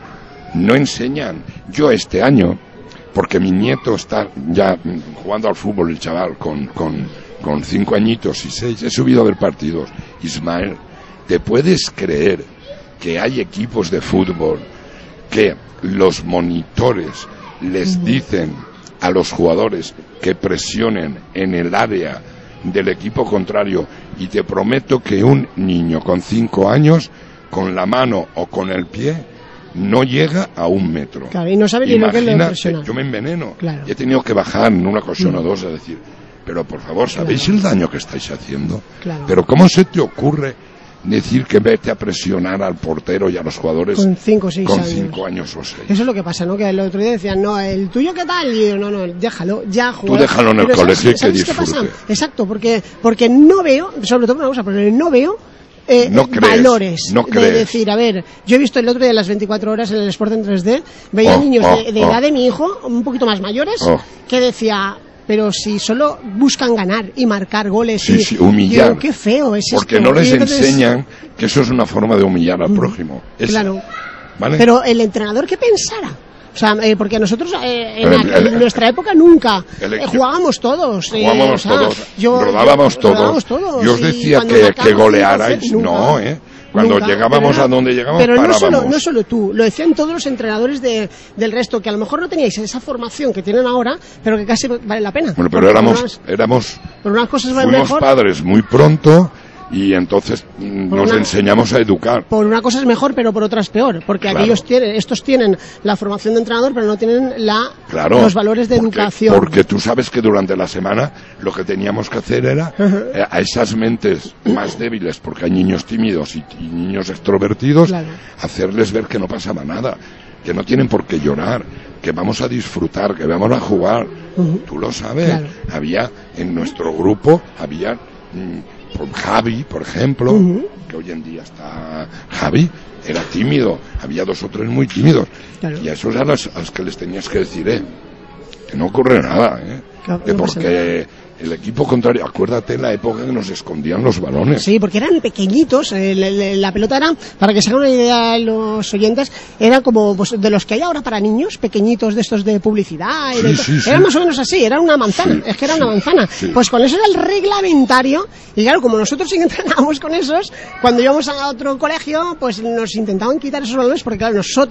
Speaker 4: no enseñan. Yo este año, porque mi nieto está ya jugando al fútbol, el chaval, con, con, con cinco añitos y seis, he subido a ver partidos. Ismael, ¿te puedes creer que hay equipos de fútbol que los monitores les uh-huh. dicen a los jugadores que presionen en el área del equipo contrario? Y te prometo que un niño con cinco años, con la mano o con el pie, no llega a un metro.
Speaker 2: Claro, y no sabe ni lo que es lo presionar.
Speaker 4: Yo me enveneno.
Speaker 2: Claro.
Speaker 4: He tenido que bajar en una ocasión uh-huh. o dos a decir, pero por favor, ¿sabéis claro. el daño que estáis haciendo?
Speaker 2: Claro.
Speaker 4: Pero ¿cómo se te ocurre decir que vete a presionar al portero y a los jugadores
Speaker 2: con cinco o seis
Speaker 4: con
Speaker 2: años.
Speaker 4: cinco años o seis?
Speaker 2: Eso es lo que pasa, ¿no? Que el otro día decían, no, el tuyo qué tal, y yo, no, no, déjalo, ya juega.
Speaker 4: Tú déjalo en el
Speaker 2: Pero
Speaker 4: colegio y que
Speaker 2: ¿sabes qué
Speaker 4: disfrute.
Speaker 2: pasa? Exacto, porque porque no veo, sobre todo una cosa, porque no veo eh,
Speaker 4: no crees,
Speaker 2: valores
Speaker 4: no
Speaker 2: de
Speaker 4: crees.
Speaker 2: decir, a ver, yo he visto el otro día las veinticuatro horas en el Sport en tres D, veía
Speaker 4: Oh,
Speaker 2: niños
Speaker 4: oh,
Speaker 2: de, de
Speaker 4: oh.
Speaker 2: edad de mi hijo, un poquito más mayores,
Speaker 4: Oh.
Speaker 2: que decía, pero si solo buscan ganar y marcar goles
Speaker 4: Sí,
Speaker 2: y
Speaker 4: sí, humillar.
Speaker 2: digo, qué feo es
Speaker 4: Porque
Speaker 2: esto.
Speaker 4: no les
Speaker 2: Y entonces,
Speaker 4: enseñan que eso es una forma de humillar al prójimo. Esa,
Speaker 2: claro.
Speaker 4: ¿vale?
Speaker 2: Pero el entrenador, ¿qué pensara? O sea, eh, porque nosotros eh, en,
Speaker 4: El-
Speaker 2: la-
Speaker 4: el-
Speaker 2: en nuestra época nunca
Speaker 4: el-
Speaker 2: eh, jugábamos todos. eh,
Speaker 4: Jugábamos
Speaker 2: o sea,
Speaker 4: todos,
Speaker 2: yo-
Speaker 4: rodábamos
Speaker 2: yo-
Speaker 4: todos.
Speaker 2: rodábamos todos,
Speaker 4: Yo os
Speaker 2: y
Speaker 4: decía
Speaker 2: cuando
Speaker 4: que,
Speaker 2: marcábamos
Speaker 4: que golearais.
Speaker 2: cinco, nunca.
Speaker 4: No, ¿eh? Cuando
Speaker 2: Nunca,
Speaker 4: llegábamos
Speaker 2: pero
Speaker 4: a donde llegábamos,
Speaker 2: pero no
Speaker 4: parábamos.
Speaker 2: solo, no solo tú, lo decían todos los entrenadores de, del resto, que a lo mejor no teníais esa formación que tienen ahora, pero que casi vale la pena.
Speaker 4: Bueno, pero
Speaker 2: Porque
Speaker 4: éramos,
Speaker 2: por unas,
Speaker 4: éramos,
Speaker 2: por unas cosas valen
Speaker 4: fuimos
Speaker 2: mejor,
Speaker 4: padres muy pronto y entonces mm,
Speaker 2: Por
Speaker 4: nos
Speaker 2: una-
Speaker 4: enseñamos a educar.
Speaker 2: por una cosa es mejor, pero por otra es peor, porque
Speaker 4: Claro.
Speaker 2: aquellos tienen, estos tienen la formación de entrenador, pero no tienen la,
Speaker 4: Claro,
Speaker 2: los valores de
Speaker 4: porque,
Speaker 2: educación.
Speaker 4: Porque tú sabes que durante la semana lo que teníamos que hacer era eh, a esas mentes más débiles, porque hay niños tímidos y, y niños extrovertidos,
Speaker 2: Claro.
Speaker 4: hacerles ver que no pasaba nada, que no tienen por qué llorar, que vamos a disfrutar, que vamos a jugar.
Speaker 2: Ujú.
Speaker 4: Tú lo sabes.
Speaker 2: Claro.
Speaker 4: Había en nuestro grupo, había mm, por Javi, por ejemplo,
Speaker 2: Ujú.
Speaker 4: que hoy en día está Javi, era tímido, había dos o tres muy tímidos.
Speaker 2: Claro.
Speaker 4: Y a esos a los, a los que les tenías que decir, eh, que no ocurre nada, eh.
Speaker 2: Claro,
Speaker 4: Que
Speaker 2: no pasa
Speaker 4: porque el equipo contrario, acuérdate la época que nos escondían los balones.
Speaker 2: Sí, porque eran pequeñitos, eh, la, la- la pelota era, para que se hagan una idea los oyentes, era como pues, de los que hay ahora para niños, pequeñitos de estos de publicidad, y de
Speaker 4: Sí,
Speaker 2: to-
Speaker 4: sí, sí.
Speaker 2: era más o menos así, era una manzana,
Speaker 4: Sí,
Speaker 2: es que era
Speaker 4: sí,
Speaker 2: una manzana.
Speaker 4: sí.
Speaker 2: Pues con eso era el reglamentario, y claro, como nosotros sí que entrenábamos con esos, cuando íbamos a otro colegio, pues nos intentaban quitar esos balones, porque claro, nosotros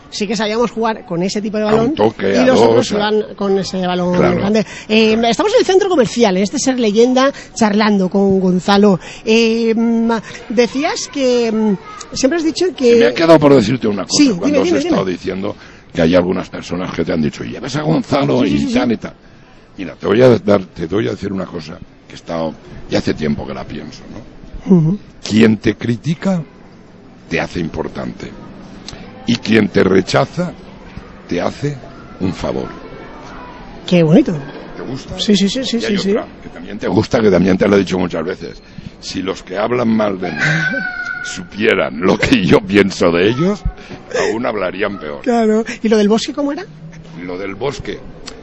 Speaker 2: sí que sabíamos jugar con ese tipo de balón,
Speaker 4: un toque,
Speaker 2: y
Speaker 4: a
Speaker 2: los
Speaker 4: dos,
Speaker 2: otros
Speaker 4: a...
Speaker 2: iban con ese balón
Speaker 4: claro.
Speaker 2: grande. Eh, estamos en el centro comercial, en este Ser Leyenda, charlando con Gonzalo. Eh, decías que siempre has dicho que...
Speaker 4: Se me ha quedado por decirte una cosa,
Speaker 2: sí,
Speaker 4: cuando
Speaker 2: dime,
Speaker 4: os
Speaker 2: dime,
Speaker 4: he estado
Speaker 2: dime.
Speaker 4: diciendo que hay algunas personas que te han dicho, llevas a Gonzalo
Speaker 2: sí,
Speaker 4: y
Speaker 2: sí, sí,
Speaker 4: tal
Speaker 2: sí.
Speaker 4: y tal. Mira, te voy a dar, te voy a decir una cosa que he estado, ya hace tiempo que la pienso, ¿no?
Speaker 2: Uh-huh.
Speaker 4: Quien te critica te hace importante y quien te rechaza te hace un favor.
Speaker 2: Qué bonito.
Speaker 4: ¿Te gusta?
Speaker 2: Sí, sí, sí, sí,
Speaker 4: y hay
Speaker 2: sí,
Speaker 4: otra
Speaker 2: sí.
Speaker 4: que también te gusta, que también te lo he dicho muchas veces. Si los que hablan mal de mí supieran lo que yo pienso de ellos, aún hablarían peor.
Speaker 2: Claro. ¿Y lo del bosque cómo era?
Speaker 4: Lo del bosque,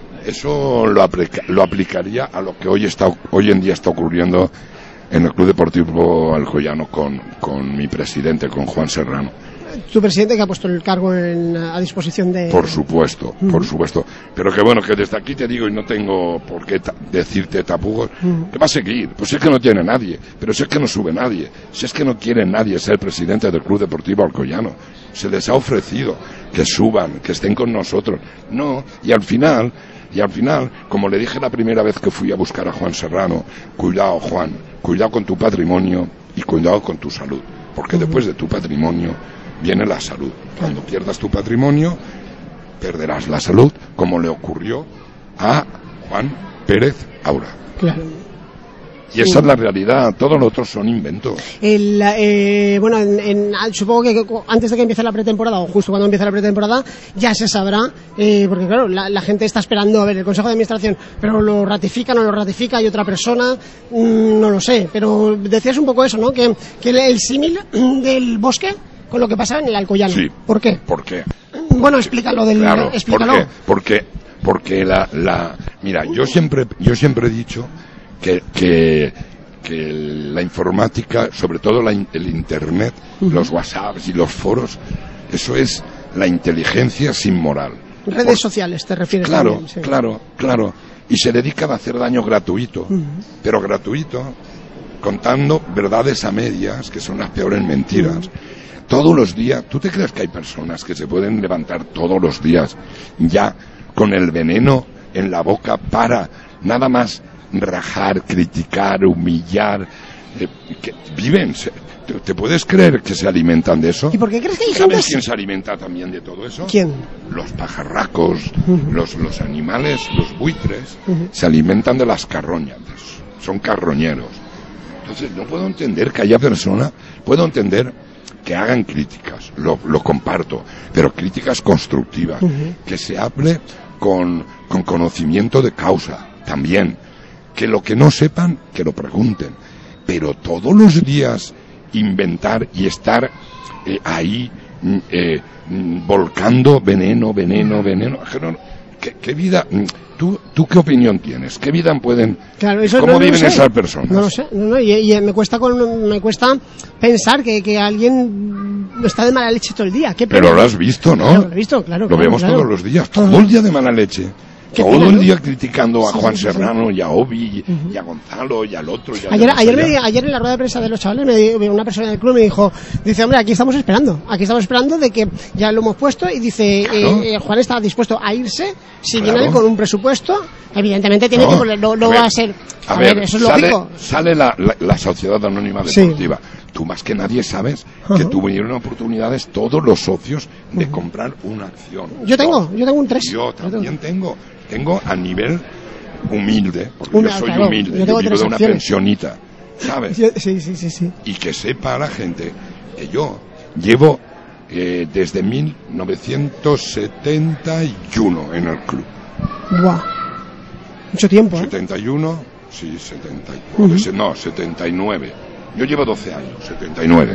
Speaker 4: eso lo, aplica, lo aplicaría a lo que hoy está hoy en día está ocurriendo en el Club Deportivo Alcoyano con, con mi presidente, con Juan Serrano.
Speaker 2: Tu presidente que ha puesto el cargo en, a disposición de...
Speaker 4: Por supuesto, uh-huh. por supuesto. Pero que bueno, que desde aquí te digo, y no tengo por qué ta- decirte tapujos, uh-huh. que va a seguir. Pues es que no tiene nadie, pero si es que no sube nadie, si es que no quiere nadie ser presidente del Club Deportivo Alcoyano. Se les ha ofrecido que suban, que estén con nosotros. No, y al final, y al final, como le dije la primera vez que fui a buscar a Juan Serrano, cuidado Juan, cuidado con tu patrimonio y cuidado con tu salud, porque uh-huh. después de tu patrimonio viene la salud. Cuando pierdas tu patrimonio, perderás la salud, como le ocurrió a Juan Pérez Aura.
Speaker 2: Claro.
Speaker 4: Y esa sí. es la realidad, todos los otros son inventos.
Speaker 2: El, eh, bueno, en, en, supongo que antes de que empiece la pretemporada, o justo cuando empiece la pretemporada, ya se sabrá, eh, porque claro, la, la gente está esperando a ver el Consejo de Administración, pero lo ratifica, no lo ratifica, hay otra persona, mmm, no lo sé, pero decías un poco eso, ¿no? Que, que el, el símil del bosque con lo que pasaba en el Alcoyano.
Speaker 4: Sí.
Speaker 2: ¿Por qué?
Speaker 4: ¿Por qué?
Speaker 2: Bueno, explícalo del...
Speaker 4: Claro,
Speaker 2: explícalo.
Speaker 4: ¿por qué? Porque, porque la, la... Mira, yo siempre, yo siempre he dicho que, que, que la informática, sobre todo la, el Internet, uh-huh. los WhatsApps y los foros, eso es la inteligencia sin moral.
Speaker 2: Redes Por... sociales, ¿te refieres?
Speaker 4: Claro,
Speaker 2: también, sí.
Speaker 4: claro, claro. Y se dedican a hacer daño gratuito, uh-huh. pero gratuito, contando verdades a medias, que son las peores mentiras. Uh-huh. Todos los días, ¿tú te crees que hay personas que se pueden levantar todos los días ya con el veneno en la boca para nada más rajar, criticar, humillar? Eh, que viven, se, te, ¿te puedes creer que se alimentan de eso?
Speaker 2: ¿Y por qué crees que hay
Speaker 4: ¿Sabes
Speaker 2: gente...
Speaker 4: quién se alimenta también de todo eso?
Speaker 2: ¿Quién?
Speaker 4: Los pajarracos, uh-huh. los, los animales, los buitres,
Speaker 2: uh-huh.
Speaker 4: se alimentan de las carroñas, son carroñeros. Entonces no puedo entender que haya personas, puedo entender que hagan críticas, lo, lo comparto, pero críticas constructivas, uh-huh. que se hable con, con conocimiento de causa, también, que lo que no sepan, que lo pregunten, pero todos los días inventar y estar eh, ahí eh, volcando veneno, veneno, veneno, ¿qué, qué vida... ¿Tú, ¿Tú qué opinión tienes? ¿Qué vida pueden?
Speaker 2: Claro, eso
Speaker 4: ¿Cómo
Speaker 2: no, no
Speaker 4: viven
Speaker 2: lo
Speaker 4: esas personas?
Speaker 2: No lo sé, no, no, y, y me cuesta con, me cuesta pensar que, que alguien está de mala leche todo el día. ¿Qué
Speaker 4: Pero lo has visto, ¿no?
Speaker 2: Claro, lo he visto, claro.
Speaker 4: Lo
Speaker 2: claro,
Speaker 4: vemos
Speaker 2: claro.
Speaker 4: todos los días, todo el día de mala leche. Todo
Speaker 2: pena,
Speaker 4: el
Speaker 2: ¿no?
Speaker 4: día criticando a
Speaker 2: sí,
Speaker 4: Juan
Speaker 2: sí, sí,
Speaker 4: Serrano y a Obi
Speaker 2: uh-huh.
Speaker 4: y a Gonzalo y al otro. Y a
Speaker 2: ayer, ayer,
Speaker 4: allá.
Speaker 2: me, ayer en la rueda de prensa de los chavales me, una persona del club me dijo, dice, hombre, aquí estamos esperando, aquí estamos esperando de que ya lo hemos puesto y dice,
Speaker 4: claro.
Speaker 2: eh, Juan está dispuesto a irse si
Speaker 4: Claro.
Speaker 2: viene con un presupuesto, evidentemente tiene
Speaker 4: No,
Speaker 2: que poner, no, no
Speaker 4: a ver,
Speaker 2: va a ser, a,
Speaker 4: a
Speaker 2: ver,
Speaker 4: ver,
Speaker 2: eso es
Speaker 4: sale,
Speaker 2: lógico.
Speaker 4: Sale la, la, la Sociedad Anónima
Speaker 2: Sí.
Speaker 4: Deportiva. Tú más que nadie sabes
Speaker 2: Uh-huh.
Speaker 4: que tuvieron oportunidades todos los socios de uh-huh. comprar una acción.
Speaker 2: Yo tengo, yo tengo un tres.
Speaker 4: Yo también tengo, tengo a nivel humilde, porque
Speaker 2: Una,
Speaker 4: yo soy
Speaker 2: claro,
Speaker 4: humilde,
Speaker 2: yo
Speaker 4: yo,
Speaker 2: tengo
Speaker 4: vivo
Speaker 2: tres
Speaker 4: de una
Speaker 2: acciones.
Speaker 4: pensionita, ¿sabes?
Speaker 2: Yo- sí, sí, sí, sí.
Speaker 4: Y que sepa la gente que yo llevo eh, desde mil novecientos setenta y uno en el club.
Speaker 2: Buah. Mucho tiempo, ¿eh?
Speaker 4: setenta y uno, sí, setenta,
Speaker 2: Ujú.
Speaker 4: no, setenta y nueve. Yo llevo doce años, setenta y nueve,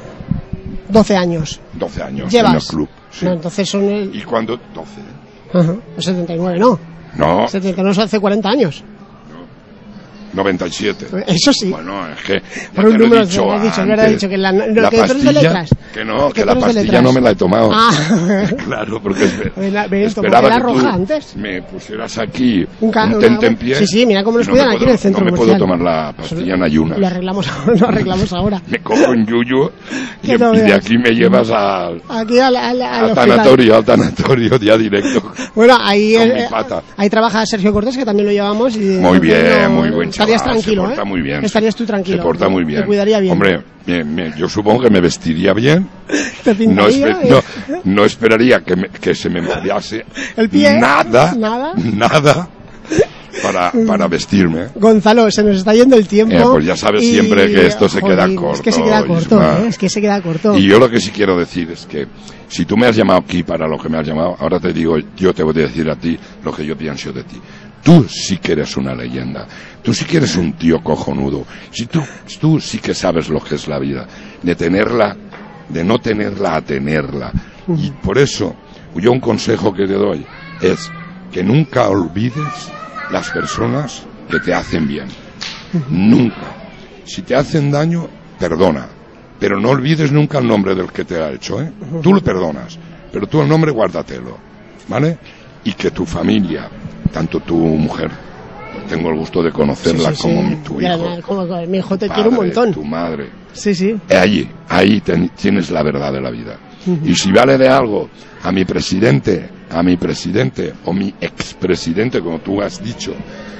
Speaker 2: doce años.
Speaker 4: doce años
Speaker 2: ¿Llevas?
Speaker 4: en el club. Sí.
Speaker 2: No, entonces son el...
Speaker 4: ¿Y cuando? doce.
Speaker 2: Ajá, el setenta y nueve, no.
Speaker 4: No,
Speaker 2: setenta y nueve hace cuarenta años.
Speaker 4: noventa y siete.
Speaker 2: Eso sí.
Speaker 4: Bueno, es que
Speaker 2: por un número, dicho has dicho, antes, dicho que la, lo
Speaker 4: la
Speaker 2: que
Speaker 4: pastilla,
Speaker 2: de letras.
Speaker 4: Que no, que la pastilla no me la he tomado.
Speaker 2: Ah.
Speaker 4: Claro, porque esper,
Speaker 2: la, ven,
Speaker 4: esperaba
Speaker 2: la
Speaker 4: que
Speaker 2: roja
Speaker 4: tú
Speaker 2: antes.
Speaker 4: me pusieras aquí
Speaker 2: un,
Speaker 4: un tentempié.
Speaker 2: Sí, sí, mira cómo nos
Speaker 4: no
Speaker 2: cuidan
Speaker 4: puedo,
Speaker 2: aquí en el centro
Speaker 4: no
Speaker 2: comercial.
Speaker 4: No me puedo tomar la pastilla en ayunas.
Speaker 2: Lo arreglamos, lo arreglamos ahora.
Speaker 4: Me cojo un yuyu y, y de aquí me llevas al,
Speaker 2: aquí al, al, al,
Speaker 4: al tanatorio, al tanatorio, ya directo.
Speaker 2: Bueno, ahí,
Speaker 4: eh,
Speaker 2: ahí trabaja Sergio Cortés, que también lo llevamos. Y
Speaker 4: muy bien, no, muy buen chaval.
Speaker 2: Estarías tranquilo,
Speaker 4: se porta
Speaker 2: ¿eh?
Speaker 4: muy bien.
Speaker 2: Estarías tú tranquilo.
Speaker 4: Se porta muy bien.
Speaker 2: Te cuidaría bien.
Speaker 4: Hombre, me, me, yo supongo que me vestiría bien.
Speaker 2: ¿Te pintaría?
Speaker 4: No, esper, no, no esperaría que, me, que se me moviese
Speaker 2: el pie.
Speaker 4: Nada,
Speaker 2: nada,
Speaker 4: nada. Para, para vestirme.
Speaker 2: Gonzalo, se nos está yendo el tiempo.
Speaker 4: Eh, pues ya sabes y... siempre que esto se joder, queda corto.
Speaker 2: Es que se queda corto, ¿eh? Es que se queda corto.
Speaker 4: Y yo lo que sí quiero decir es que si tú me has llamado aquí para lo que me has llamado, ahora te digo, yo te voy a decir a ti lo que yo pienso de ti. Tú sí que eres una leyenda. Tú sí que eres un tío cojonudo. Si tú, tú sí que sabes lo que es la vida. De tenerla, de no tenerla a tenerla. Uh-huh. Y por eso, yo un consejo que te doy es que nunca olvides las personas que te hacen bien. Uh-huh. Nunca. Si te hacen daño, perdona. Pero no olvides nunca el nombre del que te ha hecho, ¿eh? Uh-huh. Tú lo perdonas, pero tú el nombre guárdatelo, ¿vale? Y que tu familia, tanto tu mujer, tengo el gusto de conocerla sí, sí, como sí. tu hijo.
Speaker 2: Ya, como, mi hijo te
Speaker 4: padre,
Speaker 2: quiere un montón.
Speaker 4: Tu madre.
Speaker 2: Sí, sí.
Speaker 4: Ahí, ahí ten, tienes la verdad de la vida. Uh-huh. Y si vale de algo a mi presidente, a mi presidente o mi expresidente, como tú has dicho,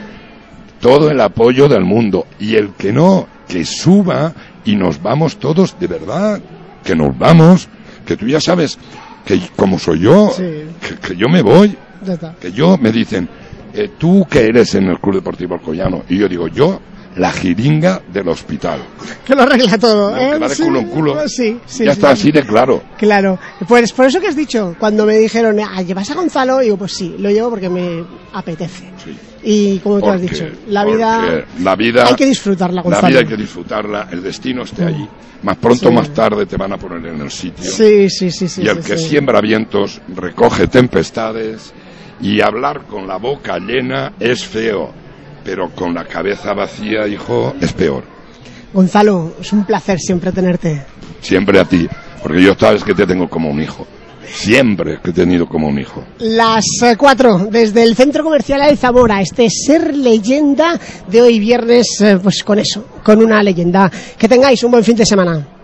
Speaker 4: todo el apoyo del mundo. Y el que no, que suba y nos vamos todos, de verdad, que nos vamos, que tú ya sabes que como soy yo, sí. que, que yo me voy, que yo me dicen, eh, ¿tú qué eres en el Club Deportivo Alcoyano? Y yo digo, yo, la jiringa del hospital.
Speaker 2: Que lo arregla todo,
Speaker 4: no,
Speaker 2: ¿eh?
Speaker 4: Que va de
Speaker 2: sí,
Speaker 4: culo en culo.
Speaker 2: Sí, sí,
Speaker 4: ya
Speaker 2: sí,
Speaker 4: está
Speaker 2: sí.
Speaker 4: así de claro.
Speaker 2: Claro. Pues por eso que has dicho, cuando me dijeron, ah, ¿llevas a Gonzalo? Digo, pues sí, lo llevo porque me apetece. Sí. Y como tú has dicho, la vida,
Speaker 4: la vida
Speaker 2: hay que disfrutarla, Gonzalo.
Speaker 4: La vida hay que disfrutarla, el destino esté allí. Más pronto o sí. más tarde te van a poner en el sitio.
Speaker 2: Sí, sí, sí. sí
Speaker 4: y el
Speaker 2: sí,
Speaker 4: que
Speaker 2: sí.
Speaker 4: siembra vientos recoge tempestades, y hablar con la boca llena es feo, pero con la cabeza vacía, hijo, es peor.
Speaker 2: Gonzalo, es un placer siempre tenerte.
Speaker 4: Siempre a ti, porque yo sabes que te tengo como un hijo. Siempre que he tenido como un hijo.
Speaker 2: Las cuatro, desde el Centro Comercial Alzamora, este Ser Leyenda de hoy viernes, eh, pues con eso, con una leyenda. Que tengáis un buen fin de semana.